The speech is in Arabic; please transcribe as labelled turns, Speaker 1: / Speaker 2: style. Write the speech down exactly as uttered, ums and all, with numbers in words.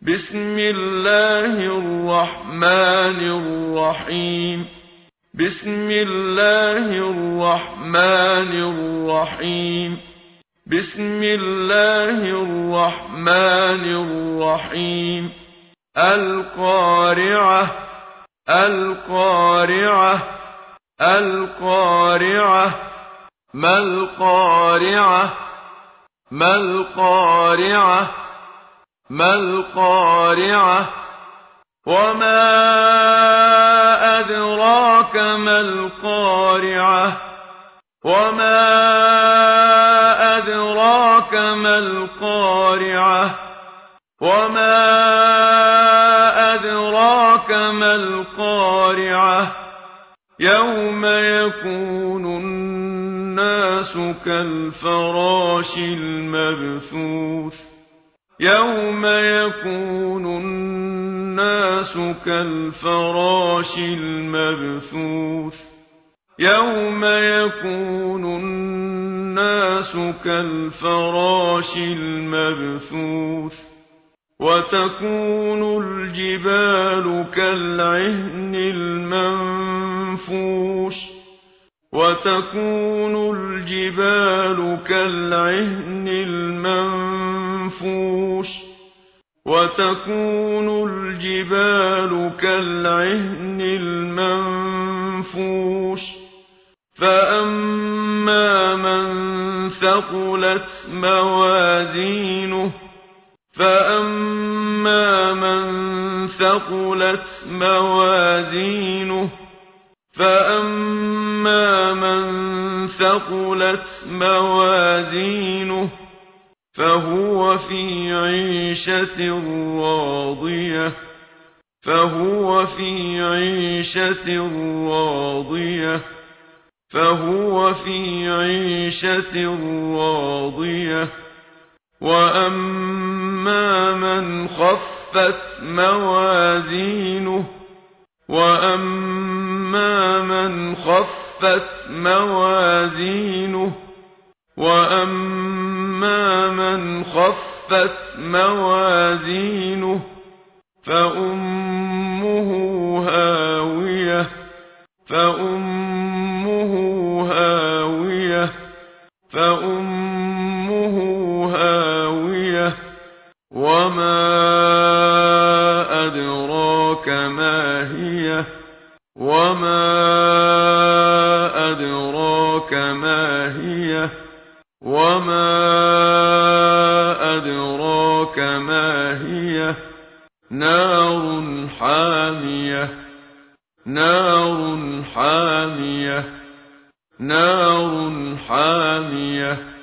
Speaker 1: بسم الله الرحمن الرحيم بسم الله الرحمن الرحيم بسم الله الرحمن الرحيم القارعة القارعة القارعة ما القارعة ما القارعة ما القارعة وما أدراك ما القارعة وما أدراك ما القارعة وما أدراك ما القارعة يوم يكون الناس كالفراش المبثوث يوم يكون الناس كالفراش المبثوث يوم يكون الناس كالفراش المبثوث وتكون الجبال كالعهن المنفوش وتكون الجبال كالعهن المنفوش وتكون الجبال كالعهن المنفوش فأما من ثقلت موازينه فأما من ثقلت موازينه فأما من ثقلت موازينه فهو في عيشة راضية فهو في عيشة راضية فهو في عيشة راضية وأما من خفت موازينه وأما من خفت موازينه وأما من خفت موازينه فأمه هاوية فأمه هاوية فأمه هاوية وما أدراك ما هي وما أدراك ما هي وما أدراك ما هي نار حامية نار حامية نار حامية